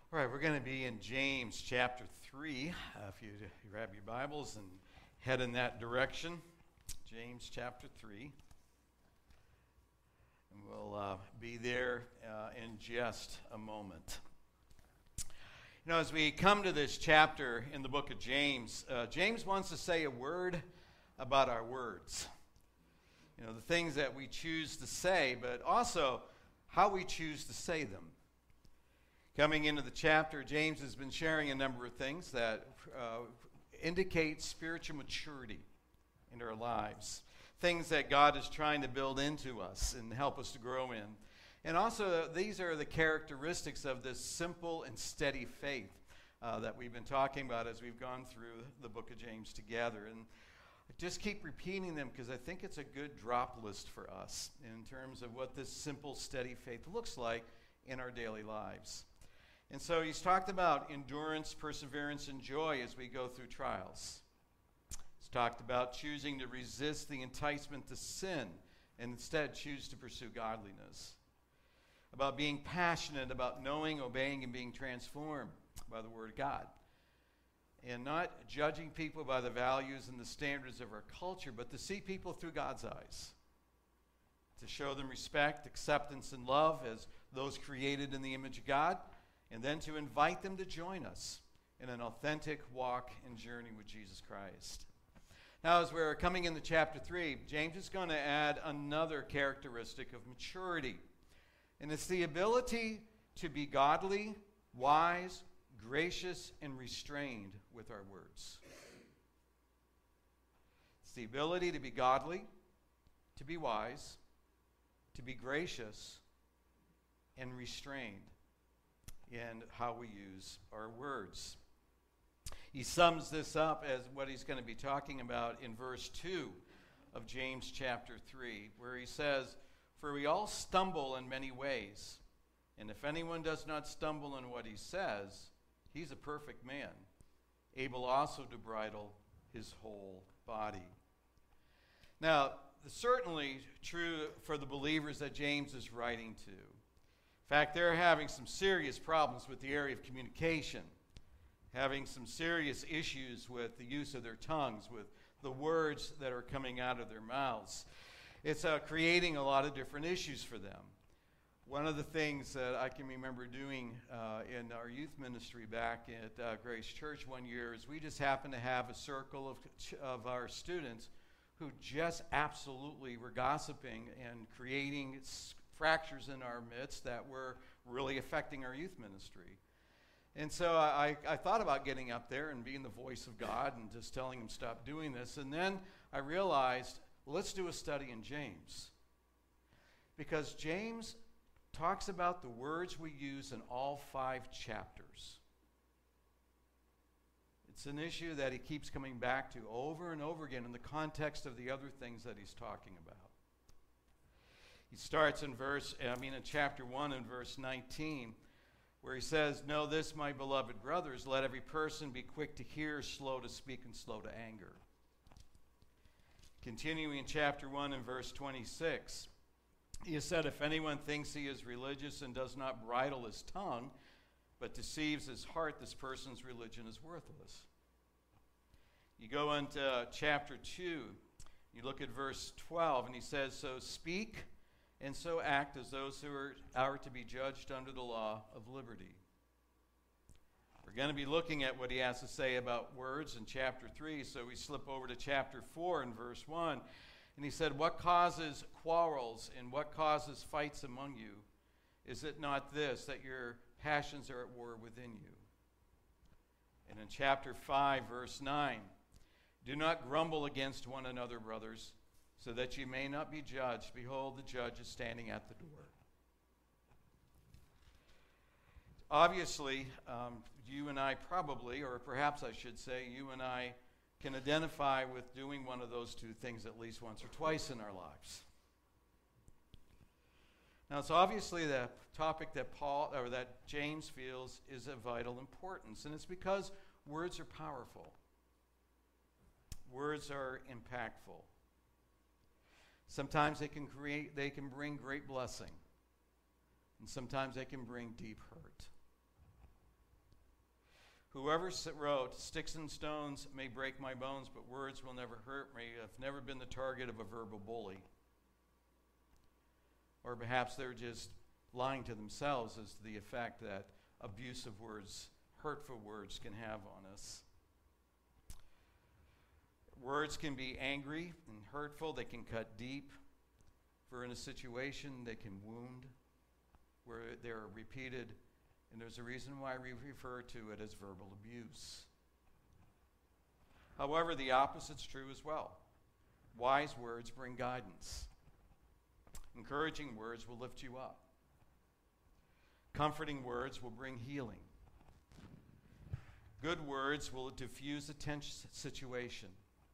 All right, we're going to be in James chapter 3. If you grab your Bibles and head in that direction, James chapter 3. And we'll be there in just a moment. You know, as we come to this chapter in the book of James, James wants to say a word about our words. You know, the things that we choose to say, but also how we choose to say them. Coming into the chapter, James has been sharing a number of things that indicate spiritual maturity in our lives. Things that God is trying to build into us and help us to grow in. And also, these are the characteristics of this simple and steady faith that we've been talking about as we've gone through the book of James together. And I just keep repeating them because I think it's a good drop list for us in terms of what this simple, steady faith looks like in our daily lives. And so he's talked about endurance, perseverance, and joy as we go through trials. He's talked about choosing to resist the enticement to sin and instead choose to pursue godliness. About being passionate about knowing, obeying, and being transformed by the Word of God. And not judging people by the values and the standards of our culture, but to see people through God's eyes. To show them respect, acceptance, and love as those created in the image of God. And then to invite them to join us in an authentic walk and journey with Jesus Christ. Now, as we're coming into chapter 3, James is going to add another characteristic of maturity. And it's the ability to be godly, wise, gracious, and restrained with our words. It's the ability to be godly, to be wise, to be gracious, and restrained in how we use our words. He sums this up as what he's going to be talking about in verse 2 of James chapter 3, where he says, "For we all stumble in many ways, and if anyone does not stumble in what he says, he's a perfect man, able also to bridle his whole body." Now, certainly true for the believers that James is writing to. In fact, they're having some serious problems with the area of communication, having some serious issues with the use of their tongues, with the words that are coming out of their mouths. It's creating a lot of different issues for them. One of the things that I can remember doing in our youth ministry back at Grace Church one year is we just happened to have a circle of our students who just absolutely were gossiping and creating fractures in our midst that were really affecting our youth ministry. And so I thought about getting up there and being the voice of God and just telling them stop doing this. And then I realized, well, let's do a study in James. Because James talks about the words we use in all 5 chapters. It's an issue that he keeps coming back to over and over again in the context of the other things that he's talking about. He starts in chapter 1 and verse 19, where he says, "Know this, my beloved brothers, let every person be quick to hear, slow to speak, and slow to anger." Continuing in chapter 1 and verse 26, he said, "If anyone thinks he is religious and does not bridle his tongue, but deceives his heart, this person's religion is worthless." You go into chapter 2, you look at verse 12, and he says, "So speak and so act as those who are to be judged under the law of liberty." We're going to be looking at what he has to say about words in chapter 3, so we slip over to chapter 4 and verse 1. And he said, "What causes quarrels and what causes fights among you? Is it not this, that your passions are at war within you?" And in chapter 5, verse 9, "Do not grumble against one another, brothers, so that you may not be judged. Behold, the judge is standing at the door." Obviously, you and I probably, or perhaps I should say, you and I can identify with doing one of those two things at least once or twice in our lives. Now, it's obviously the topic that James feels is of vital importance, and it's because words are powerful. Words are impactful. Sometimes they can bring great blessing, and sometimes they can bring deep hurt. Whoever wrote, "Sticks and stones may break my bones, but words will never hurt me," have never been the target of a verbal bully. Or perhaps they're just lying to themselves as to the effect that abusive words, hurtful words can have on us. Words can be angry and hurtful. They can cut deep. If we're in a situation, they can wound where they're repeated. And there's a reason why we refer to it as verbal abuse. However, the opposite's true as well. Wise words bring guidance. Encouraging words will lift you up. Comforting words will bring healing. Good words will diffuse a tense situation.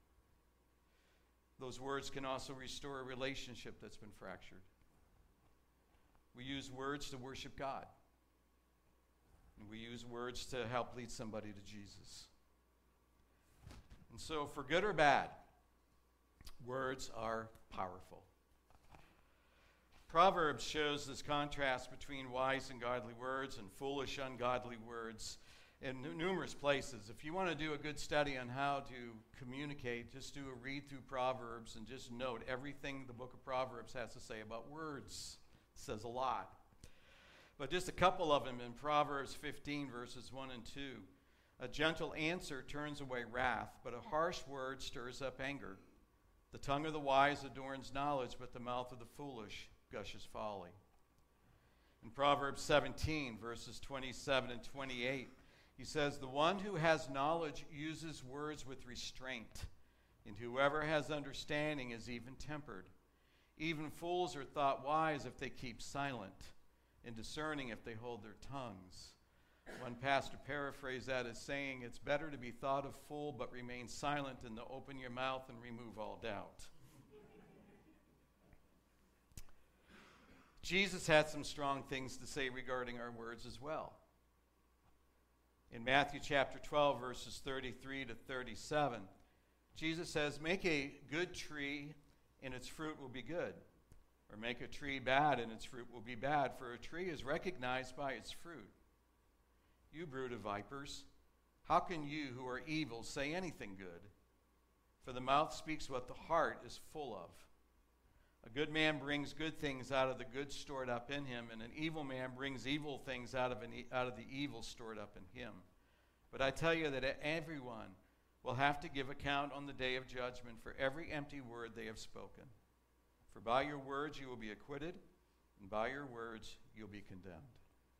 Those words can also restore a relationship that's been fractured. We use words to worship God. And we use words to help lead somebody to Jesus. And so, for good or bad, words are powerful. Proverbs shows this contrast between wise and godly words and foolish, ungodly words in numerous places. If you want to do a good study on how to communicate, just do a read through Proverbs and just note everything the book of Proverbs has to say about words. It says a lot. But just a couple of them in Proverbs 15, verses 1 and 2. A gentle answer turns away wrath, but a harsh word stirs up anger. The tongue of the wise adorns knowledge, but the mouth of the foolish gushes folly. In Proverbs 17, verses 27 and 28, he says, "The one who has knowledge uses words with restraint, and whoever has understanding is even-tempered. Even fools are thought wise if they keep silent, and discerning if they hold their tongues." One pastor paraphrased that as saying, "It's better to be thought a fool but remain silent than to open your mouth and remove all doubt." Jesus had some strong things to say regarding our words as well. In Matthew chapter 12, verses 33 to 37, Jesus says, "Make a good tree, and its fruit will be good. Or make a tree bad, and its fruit will be bad. For a tree is recognized by its fruit. You brood of vipers, how can you who are evil say anything good? For the mouth speaks what the heart is full of. A good man brings good things out of the good stored up in him, and an evil man brings evil things out of the evil stored up in him. But I tell you that everyone will have to give account on the day of judgment for every empty word they have spoken. For by your words you will be acquitted, and by your words you'll be condemned."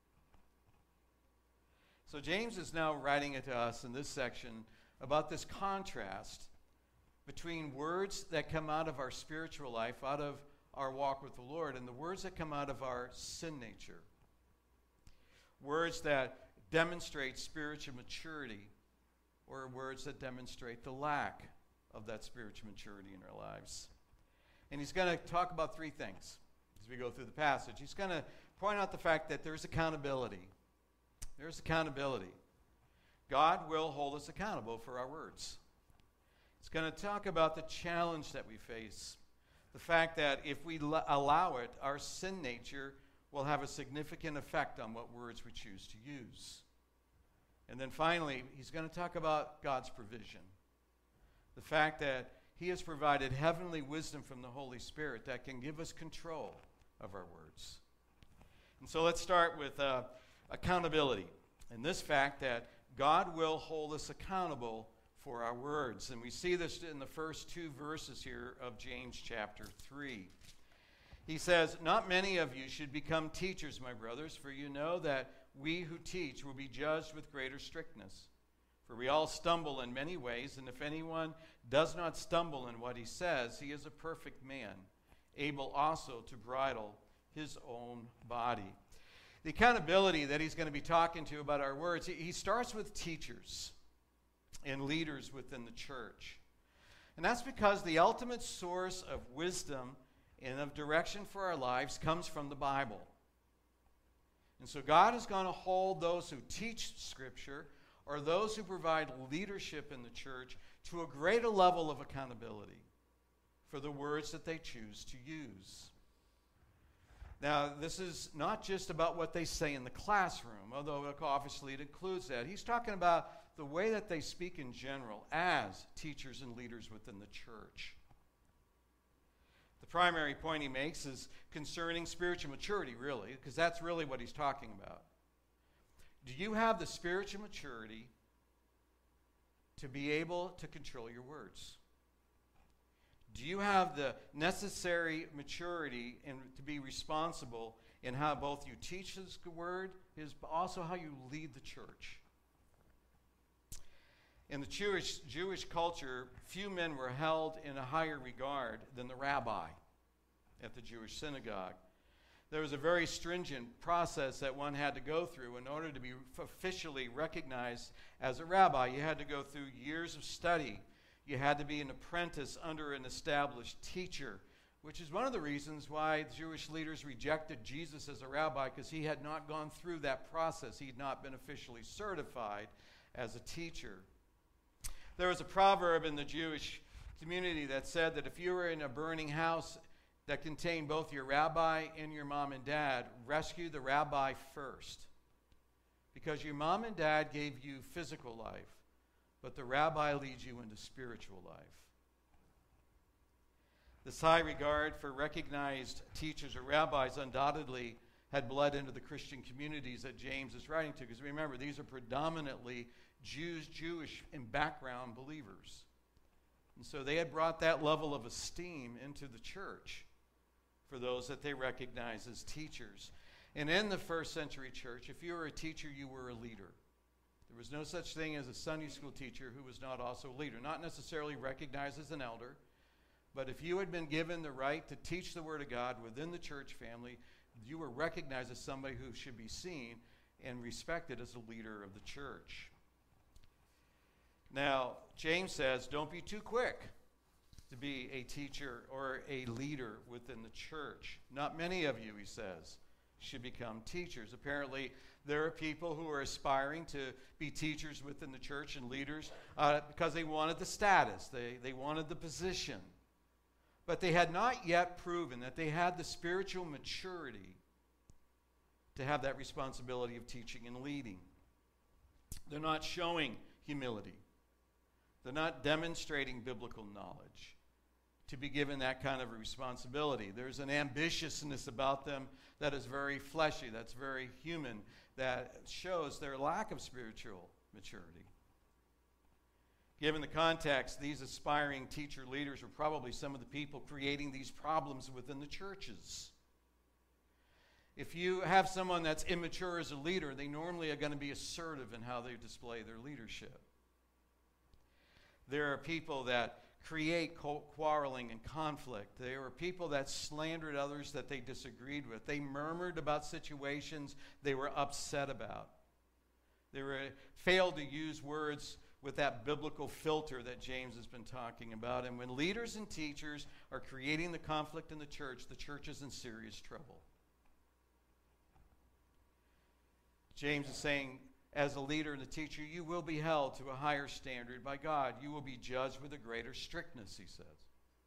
So James is now writing it to us in this section about this contrast between words that come out of our spiritual life, out of our walk with the Lord, and the words that come out of our sin nature. Words that demonstrate spiritual maturity, or words that demonstrate the lack of that spiritual maturity in our lives. And he's going to talk about three things as we go through the passage. He's going to point out the fact that there's accountability. There's accountability. God will hold us accountable for our words. It's going to talk about the challenge that we face. The fact that if we allow it, our sin nature will have a significant effect on what words we choose to use. And then finally, he's going to talk about God's provision. The fact that he has provided heavenly wisdom from the Holy Spirit that can give us control of our words. And so let's start with accountability. And this fact that God will hold us accountable for our words. And we see this in the first two verses here of James chapter 3. He says, "Not many of you should become teachers, my brothers, for you know that we who teach will be judged with greater strictness. For we all stumble in many ways, and if anyone does not stumble in what he says, he is a perfect man, able also to bridle his own body." The accountability that he's going to be talking to about our words, he starts with teachers and leaders within the church. And that's because the ultimate source of wisdom and of direction for our lives comes from the Bible. And so God is going to hold those who teach Scripture or those who provide leadership in the church to a greater level of accountability for the words that they choose to use. Now, this is not just about what they say in the classroom, although obviously it includes that. He's talking about the way that they speak in general as teachers and leaders within the church. The primary point he makes is concerning spiritual maturity, really, because that's really what he's talking about. Do you have the spiritual maturity to be able to control your words? Do you have the necessary maturity and to be responsible in how both you teach His word, but also how you lead the church? In the Jewish culture, few men were held in a higher regard than the rabbi at the Jewish synagogue. There was a very stringent process that one had to go through in order to be officially recognized as a rabbi. You had to go through years of study. You had to be an apprentice under an established teacher, which is one of the reasons why Jewish leaders rejected Jesus as a rabbi, because he had not gone through that process. He had not been officially certified as a teacher. There was a proverb in the Jewish community that said that if you were in a burning house that contained both your rabbi and your mom and dad, rescue the rabbi first. Because your mom and dad gave you physical life, but the rabbi leads you into spiritual life. This high regard for recognized teachers or rabbis undoubtedly had bled into the Christian communities that James is writing to. Because remember, these are predominantly Jewish in background believers. And so they had brought that level of esteem into the church for those that they recognized as teachers. And in the first century church, if you were a teacher, you were a leader. There was no such thing as a Sunday school teacher who was not also a leader. Not necessarily recognized as an elder, but if you had been given the right to teach the Word of God within the church family, you were recognized as somebody who should be seen and respected as a leader of the church. Now, James says, don't be too quick to be a teacher or a leader within the church. Not many of you, he says, should become teachers. Apparently, there are people who are aspiring to be teachers within the church and leaders because they wanted the status, they wanted the position. But they had not yet proven that they had the spiritual maturity to have that responsibility of teaching and leading. They're not showing humility. They're not demonstrating biblical knowledge to be given that kind of a responsibility. There's an ambitiousness about them that is very fleshy, that's very human, that shows their lack of spiritual maturity. Given the context, these aspiring teacher leaders were probably some of the people creating these problems within the churches. If you have someone that's immature as a leader, they normally are going to be assertive in how they display their leadership. There are people that create quarreling and conflict. There were people that slandered others that they disagreed with. They murmured about situations they were upset about. They failed to use words with that biblical filter that James has been talking about. And when leaders and teachers are creating the conflict in the church is in serious trouble. James is saying, as a leader and a teacher, you will be held to a higher standard by God. You will be judged with a greater strictness, he says.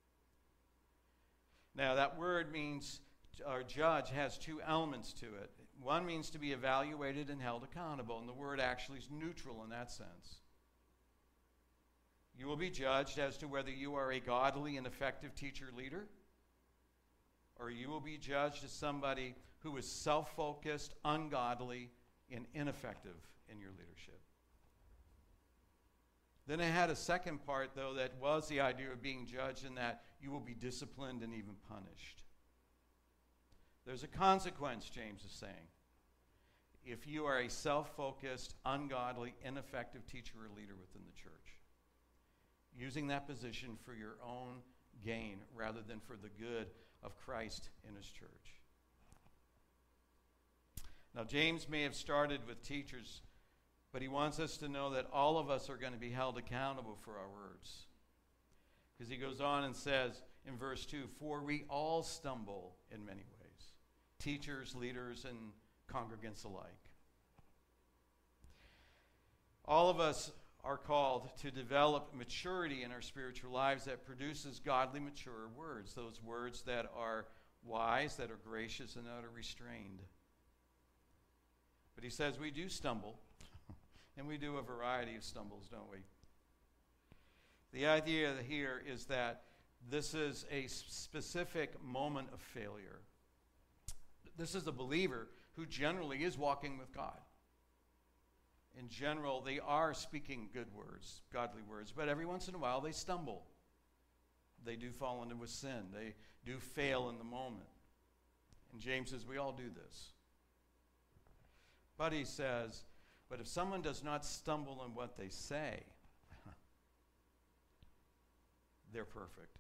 Now, that word means, or judge, has two elements to it. One means to be evaluated and held accountable, and the word actually is neutral in that sense. You will be judged as to whether you are a godly and effective teacher leader, or you will be judged as somebody who is self-focused, ungodly, and ineffective in your leadership. Then it had a second part, though, that was the idea of being judged, in that you will be disciplined and even punished. There's a consequence, James is saying, if you are a self-focused, ungodly, ineffective teacher or leader within the church, using that position for your own gain rather than for the good of Christ and his church. Now, James may have started with teachers, but he wants us to know that all of us are going to be held accountable for our words. Because he goes on and says in verse 2, for we all stumble in many ways, teachers, leaders, and congregants alike. All of us are called to develop maturity in our spiritual lives that produces godly, mature words, those words that are wise, that are gracious, and that are restrained. But he says we do stumble, and we do a variety of stumbles, don't we? The idea here is that this is a specific moment of failure. This is a believer who generally is walking with God. In general, they are speaking good words, godly words, but every once in a while they stumble. They do fall into a sin. They do fail in the moment. And James says we all do this. But he says, but if someone does not stumble in what they say, they're perfect.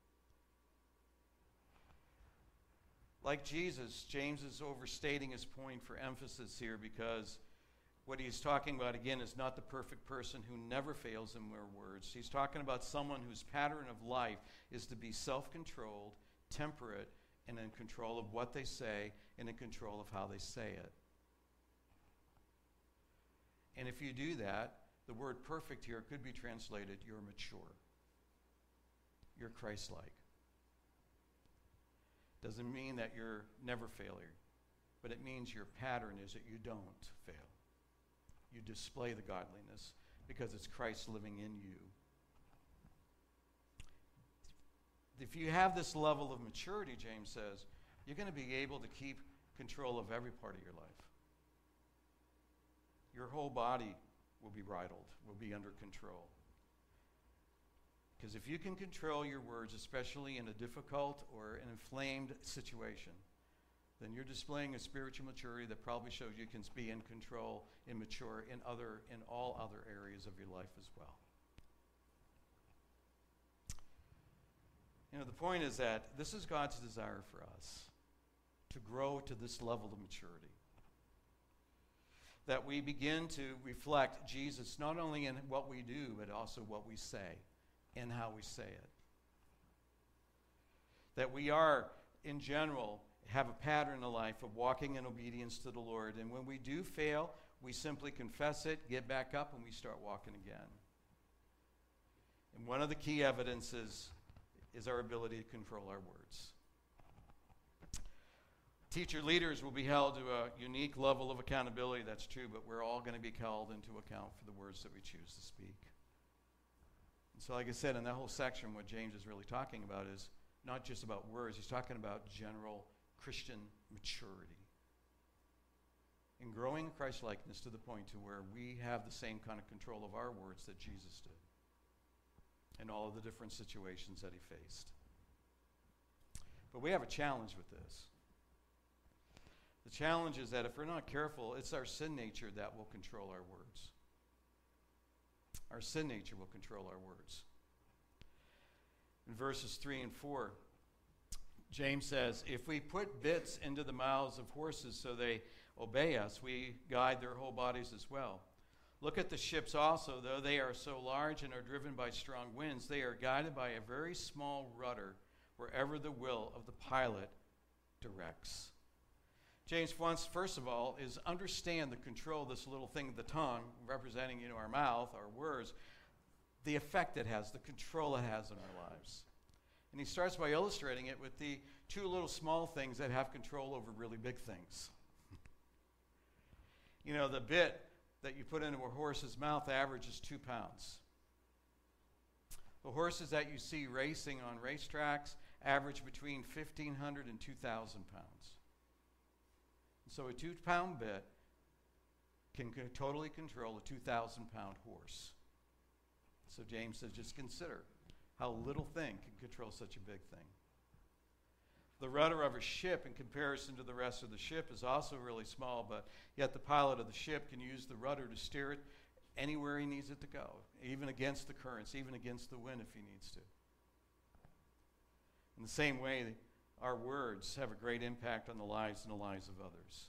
Like Jesus, James is overstating his point for emphasis here, because what he's talking about, again, is not the perfect person who never fails in their words. He's talking about someone whose pattern of life is to be self-controlled, temperate, and in control of what they say and in control of how they say it. And if you do that, the word perfect here could be translated, you're mature. You're Christ-like. Doesn't mean that you're never failure, but it means your pattern is that you don't fail. You display the godliness because it's Christ living in you. If you have this level of maturity, James says, you're going to be able to keep control of every part of your life. Your whole body will be bridled, will be under control. Because if you can control your words, especially in a difficult or an inflamed situation, then you're displaying a spiritual maturity that probably shows you can be in control and mature in all other areas of your life as well. You know, the point is that this is God's desire for us, to grow to this level of maturity. That we begin to reflect Jesus not only in what we do, but also what we say and how we say it. That we are, in general, have a pattern in life of walking in obedience to the Lord. And when we do fail, we simply confess it, get back up, and we start walking again. And one of the key evidences is our ability to control our words. Teacher leaders will be held to a unique level of accountability, that's true, but we're all going to be called into account for the words that we choose to speak. And so, like I said, in that whole section, what James is really talking about is not just about words, he's talking about general Christian maturity. And growing in Christ-likeness to the point to where we have the same kind of control of our words that Jesus did in all of the different situations that he faced. But we have a challenge with this. The challenge is that if we're not careful, it's our sin nature that will control our words. Our sin nature will control our words. In verses 3 and 4, James says, if we put bits into the mouths of horses so they obey us, we guide their whole bodies as well. Look at the ships also, though they are so large and are driven by strong winds, they are guided by a very small rudder wherever the will of the pilot directs. James wants, first of all, is understand the control of this little thing, the tongue, representing, our mouth, our words, the effect it has, the control it has in our lives. And he starts by illustrating it with the two little small things that have control over really big things. The bit that you put into a horse's mouth averages 2 pounds. The horses that you see racing on racetracks average between 1,500 and 2,000 pounds. So a 2-pound bit can totally control a 2,000-pound horse. So James says, just consider how a little thing can control such a big thing. The rudder of a ship in comparison to the rest of the ship is also really small, but yet the pilot of the ship can use the rudder to steer it anywhere he needs it to go, even against the currents, even against the wind if he needs to. In the same way, our words have a great impact on the lives and the lives of others.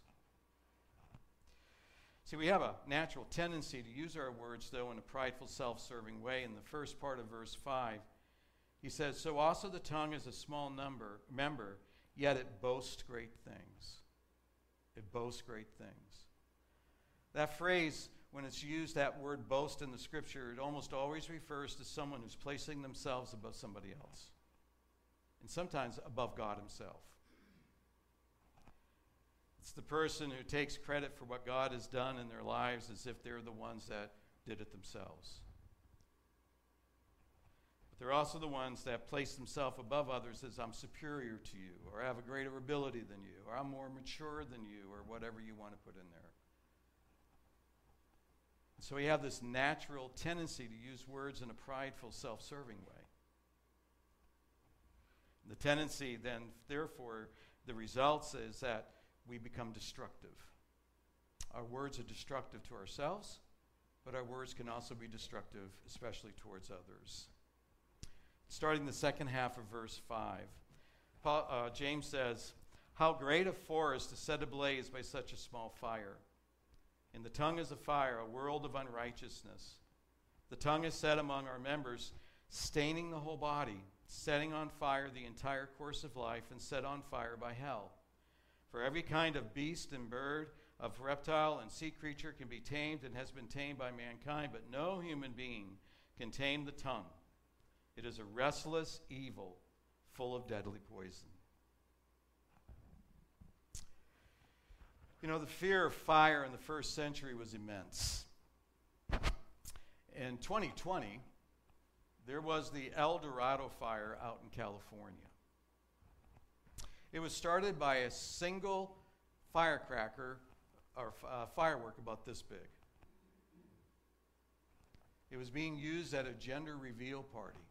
See, we have a natural tendency to use our words, though, in a prideful, self-serving way. In the first part of verse 5, he says, so also the tongue is a small member, yet it boasts great things. It boasts great things. That phrase, when it's used, that word boast in the scripture, it almost always refers to someone who's placing themselves above somebody else. And sometimes above God himself. It's the person who takes credit for what God has done in their lives as if they're the ones that did it themselves. But they're also the ones that place themselves above others as I'm superior to you, or I have a greater ability than you, or I'm more mature than you, or whatever you want to put in there. So we have this natural tendency to use words in a prideful, self-serving way. The tendency then, therefore, the results is that we become destructive. Our words are destructive to ourselves, but our words can also be destructive, especially towards others. Starting the second half of verse 5, James says, "How great a forest is set ablaze by such a small fire. And the tongue is a fire, a world of unrighteousness. The tongue is set among our members, staining the whole body, setting on fire the entire course of life, and set on fire by hell. For every kind of beast and bird, of reptile and sea creature can be tamed and has been tamed by mankind, but no human being can tame the tongue. It is a restless evil, full of deadly poison." You know, the fear of fire in the first century was immense. In 2020, there was the El Dorado fire out in California. It was started by a single firecracker or firework about this big. It was being used at a gender reveal party.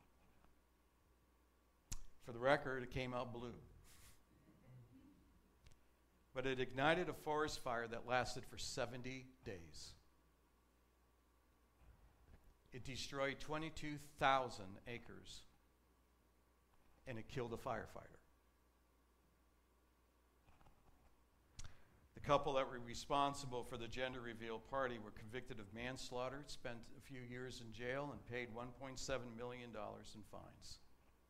For the record, it came out blue. But it ignited a forest fire that lasted for 70 days. It destroyed 22,000 acres, and it killed a firefighter. The couple that were responsible for the gender reveal party were convicted of manslaughter, spent a few years in jail, and paid $1.7 million in fines.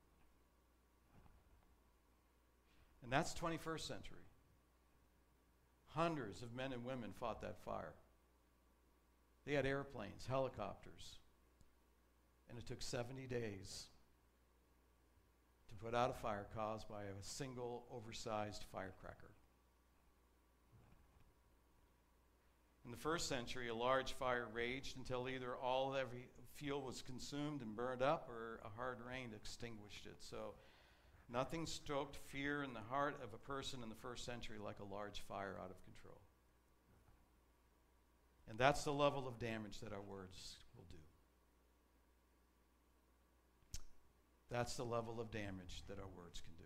And that's 21st century. Hundreds of men and women fought that fire. They had airplanes, helicopters, and it took 70 days to put out a fire caused by a single oversized firecracker. In the first century, a large fire raged until either all every fuel was consumed and burned up, or a hard rain extinguished it. So nothing stoked fear in the heart of a person in the first century like a large fire out of control. And that's the level of damage that our words will do. That's the level of damage that our words can do.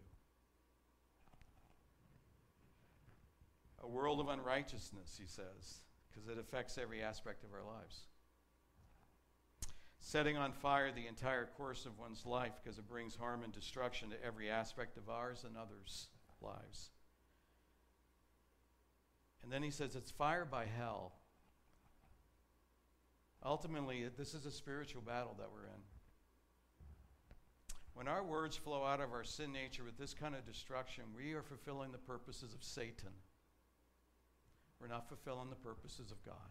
A world of unrighteousness, he says, because it affects every aspect of our lives. Setting on fire the entire course of one's life because it brings harm and destruction to every aspect of ours and others' lives. And then he says it's fire by hell. Ultimately, this is a spiritual battle that we're in. When our words flow out of our sin nature with this kind of destruction, we are fulfilling the purposes of Satan. We're not fulfilling the purposes of God.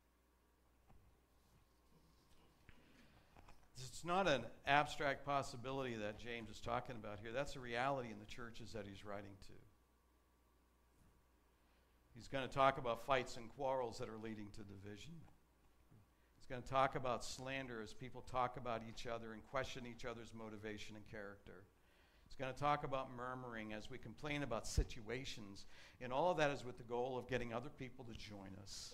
It's not an abstract possibility that James is talking about here. That's a reality in the churches that he's writing to. He's going to talk about fights and quarrels that are leading to division. He's going to talk about slander as people talk about each other and question each other's motivation and character. He's going to talk about murmuring as we complain about situations. And all of that is with the goal of getting other people to join us.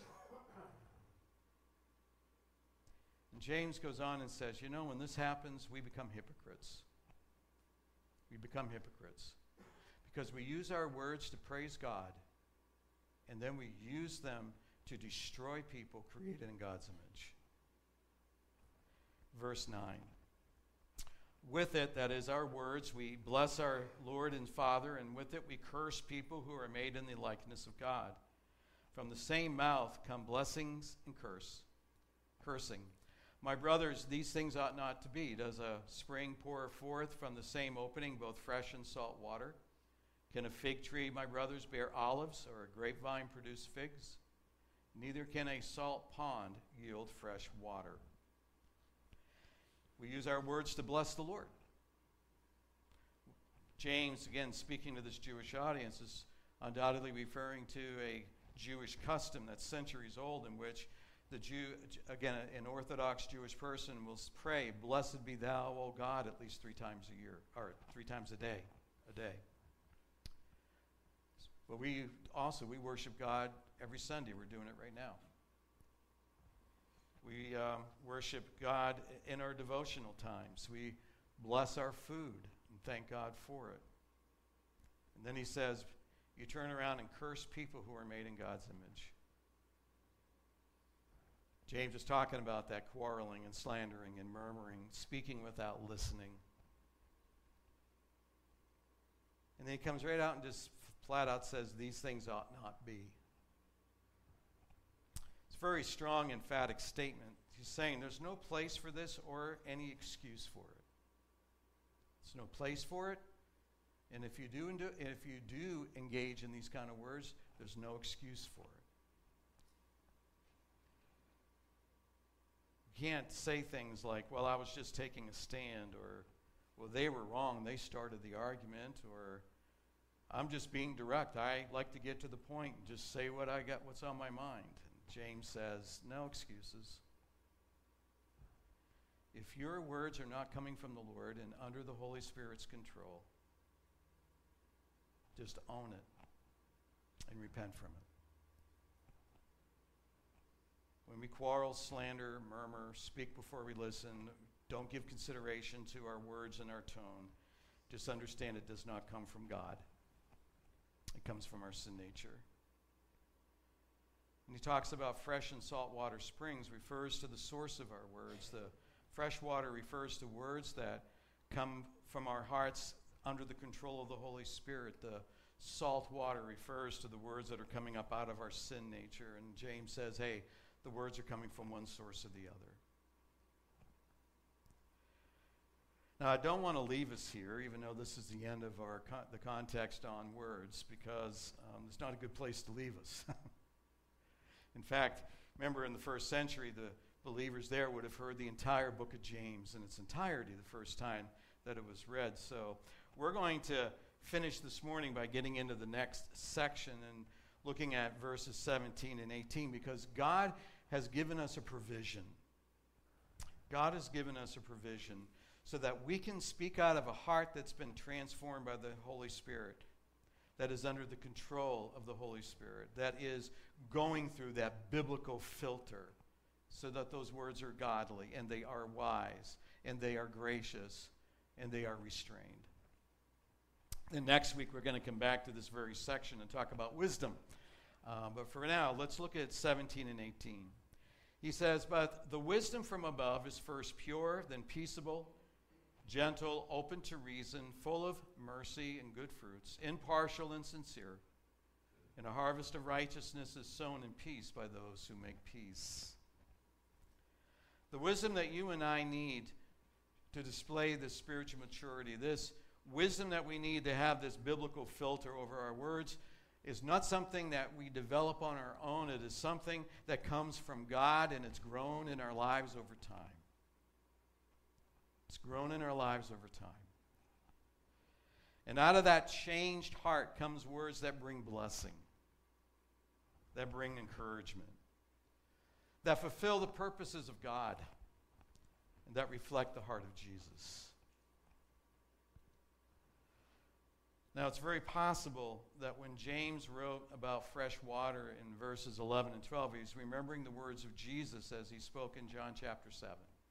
And James goes on and says, you know, when this happens, we become hypocrites. We become hypocrites. Because we use our words to praise God, and then we use them to destroy people created in God's image. Verse 9. With it, that is our words, we bless our Lord and Father, and with it we curse people who are made in the likeness of God. From the same mouth come blessings and cursing. My brothers, these things ought not to be. Does a spring pour forth from the same opening both fresh and salt water? Can a fig tree, my brothers, bear olives, or a grapevine produce figs? Neither can a salt pond yield fresh water. We use our words to bless the Lord. James, again, speaking to this Jewish audience, is undoubtedly referring to a Jewish custom that's centuries old, in which the Jew, again, an Orthodox Jewish person will pray, "Blessed be thou, O God," at least 3 times a year, or 3 times a day. But we worship God every Sunday. We're doing it right now. We worship God in our devotional times. We bless our food and thank God for it. And then he says, you turn around and curse people who are made in God's image. James is talking about that quarreling and slandering and murmuring, speaking without listening. And then he comes right out and just flat out says, these things ought not be. It's a very strong, emphatic statement. He's saying there's no place for this or any excuse for it. There's no place for it. And if you do engage in these kind of words, there's no excuse for it. You can't say things like, well, I was just taking a stand, or, well, they were wrong, they started the argument, or I'm just being direct. I like to get to the point and just say what's on my mind. And James says, no excuses. If your words are not coming from the Lord and under the Holy Spirit's control, just own it and repent from it. When we quarrel, slander, murmur, speak before we listen, don't give consideration to our words and our tone, just understand it does not come from God. It comes from our sin nature. And he talks about fresh and salt water springs, refers to the source of our words. The fresh water refers to words that come from our hearts under the control of the Holy Spirit. The salt water refers to the words that are coming up out of our sin nature. And James says, hey, the words are coming from one source or the other. Now, I don't want to leave us here, even though this is the end of the context on words, because it's not a good place to leave us. In fact, remember in the first century, the believers there would have heard the entire book of James in its entirety the first time that it was read. So we're going to finish this morning by getting into the next section and looking at verses 17 and 18, because God has given us a provision. God has given us a provision so that we can speak out of a heart that's been transformed by the Holy Spirit, that is under the control of the Holy Spirit, that is going through that biblical filter so that those words are godly and they are wise and they are gracious and they are restrained. Then next week we're going to come back to this very section and talk about wisdom. But for now, let's look at 17 and 18. He says, but the wisdom from above is first pure, then peaceable, gentle, open to reason, full of mercy and good fruits, impartial and sincere. And a harvest of righteousness is sown in peace by those who make peace. The wisdom that you and I need to display this spiritual maturity, this wisdom that we need to have this biblical filter over our words, is not something that we develop on our own. It is something that comes from God, and it's grown in our lives over time. It's grown in our lives over time. And out of that changed heart comes words that bring blessing, that bring encouragement, that fulfill the purposes of God, and that reflect the heart of Jesus. Now, it's very possible that when James wrote about fresh water in verses 11 and 12, he's remembering the words of Jesus as he spoke in John chapter 7.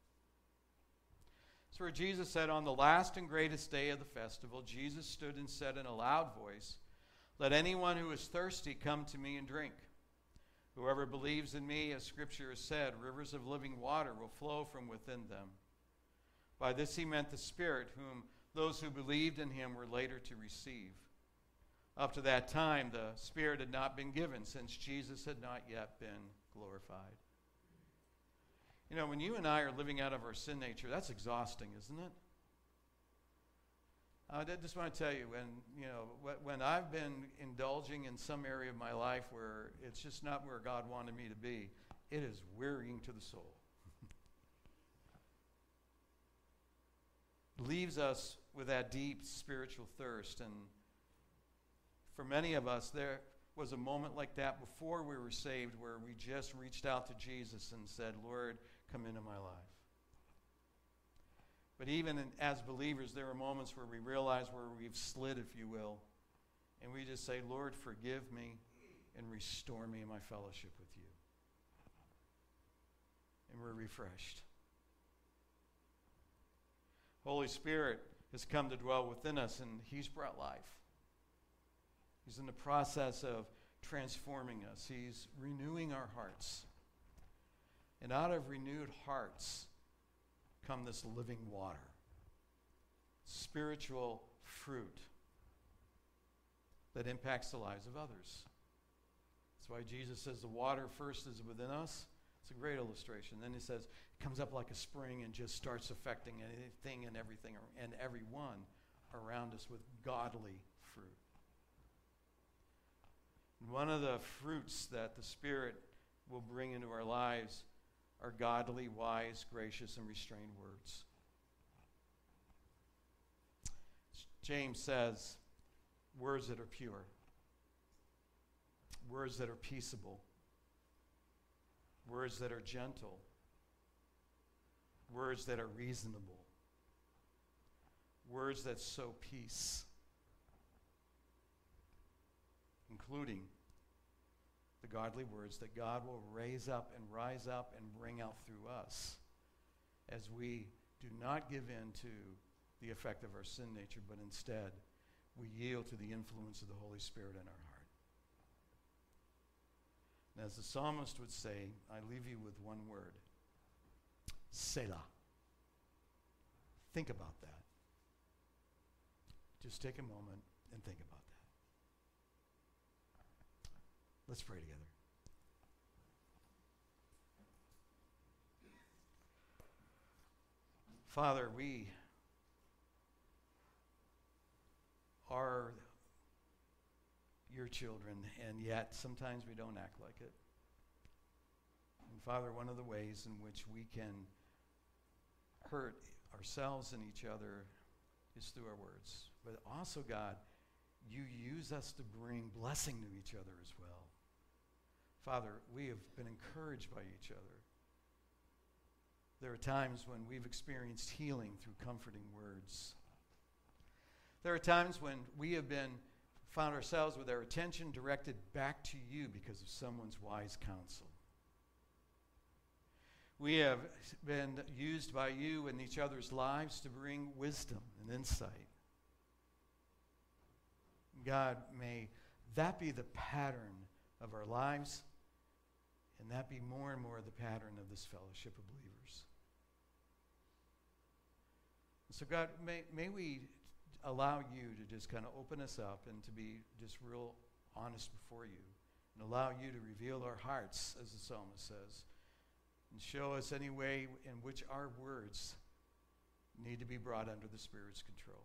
It's where Jesus said, on the last and greatest day of the festival, Jesus stood and said in a loud voice, let anyone who is thirsty come to me and drink. Whoever believes in me, as Scripture has said, rivers of living water will flow from within them. By this he meant the Spirit, whom those who believed in him were later to receive. Up to that time, the Spirit had not been given, since Jesus had not yet been glorified. You know, when you and I are living out of our sin nature, that's exhausting, isn't it? I just want to tell you, when I've been indulging in some area of my life where it's just not where God wanted me to be, it is wearying to the soul. Leaves us with that deep spiritual thirst and For many of us, there was a moment like that before we were saved where we just reached out to Jesus and said, Lord, come into my life. But even as believers, there are moments where we realize where we've slid, if you will, and we just say, Lord, forgive me and restore me in my fellowship with you. And we're refreshed. Holy Spirit has come to dwell within us, and he's brought life. He's in the process of transforming us. He's renewing our hearts. And out of renewed hearts come this living water, spiritual fruit that impacts the lives of others. That's why Jesus says the water first is within us. It's a great illustration. Then he says it comes up like a spring and just starts affecting anything and everything and everyone around us with godly fruit. And one of the fruits that the Spirit will bring into our lives are godly, wise, gracious, and restrained words. James says, words that are pure, words that are peaceable, words that are gentle, words that are reasonable, words that sow peace, including the godly words that God will raise up and rise up and bring out through us as we do not give in to the effect of our sin nature, but instead we yield to the influence of the Holy Spirit in our heart. And as the psalmist would say, I leave you with one word, Selah. Think about that. Just take a moment and think about that. Let's pray together. Father, we are your children, and yet sometimes we don't act like it. And Father, one of the ways in which we can hurt ourselves and each other is through our words. But also, God, you use us to bring blessing to each other as well. Father, we have been encouraged by each other. There are times when we've experienced healing through comforting words. There are times when we have found ourselves with our attention directed back to you because of someone's wise counsel. We have been used by you in each other's lives to bring wisdom and insight. God, may that be the pattern of our lives, and that be more and more the pattern of this fellowship of believers. So God, may we allow you to just kind of open us up and to be just real honest before you, and allow you to reveal our hearts, as the psalmist says, and show us any way in which our words need to be brought under the Spirit's control.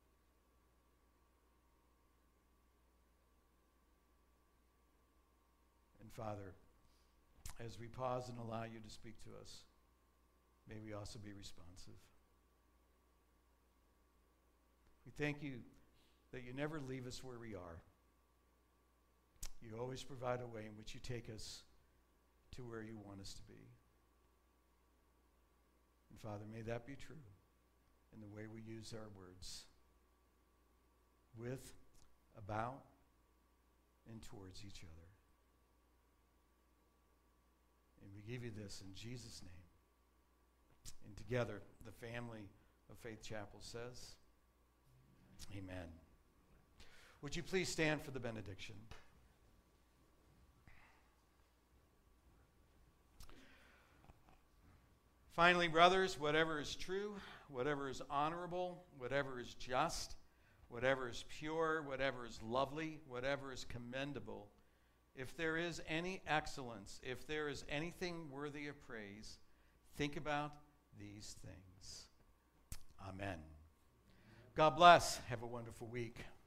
And Father, as we pause and allow you to speak to us, may we also be responsive. We thank you that you never leave us where we are. You always provide a way in which you take us to where you want us to be. And Father, may that be true in the way we use our words with, about, and towards each other. And we give you this in Jesus' name. And together, the family of Faith Chapel says, amen. Would you please stand for the benediction? Finally, brothers, whatever is true, whatever is honorable, whatever is just, whatever is pure, whatever is lovely, whatever is commendable, if there is any excellence, if there is anything worthy of praise, think about these things. Amen. God bless. Have a wonderful week.